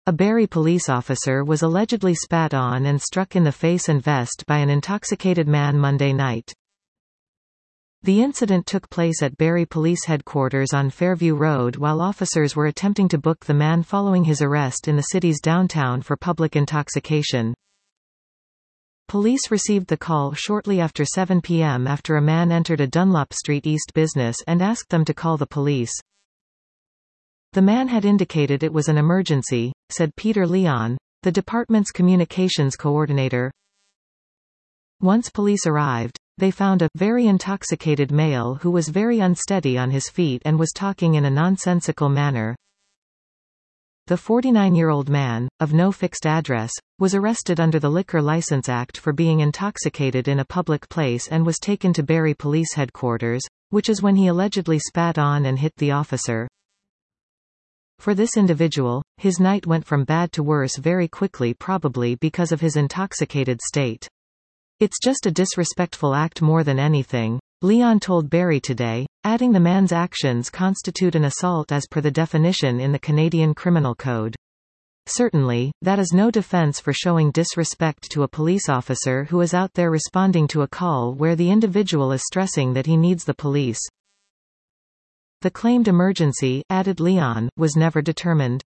A Barrie police officer was allegedly spat on and struck in the face and vest by an intoxicated man Monday night. The incident took place at Barrie Police Headquarters on Fairview Road while officers were attempting to book the man following his arrest in the city's downtown for public intoxication. Police received the call shortly after 7 p.m. after a man entered a Dunlop Street East business and asked them to call the police. The man had indicated it was an emergency, said Peter Leon, the department's communications coordinator. Once police arrived, they found a very intoxicated male who was very unsteady on his feet and was talking in a nonsensical manner. The 49-year-old man, of no fixed address, was arrested under the Liquor License Act for being intoxicated in a public place and was taken to Barrie Police Headquarters, which is when he allegedly spat on and hit the officer. For this individual, his night went from bad to worse very quickly, probably because of his intoxicated state. "It's just a disrespectful act more than anything," Leon told Barrie Today, adding the man's actions constitute an assault as per the definition in the Canadian Criminal Code. Certainly, that is no defense for showing disrespect to a police officer who is out there responding to a call where the individual is stressing that he needs the police. The claimed emergency, added Leon, was never determined.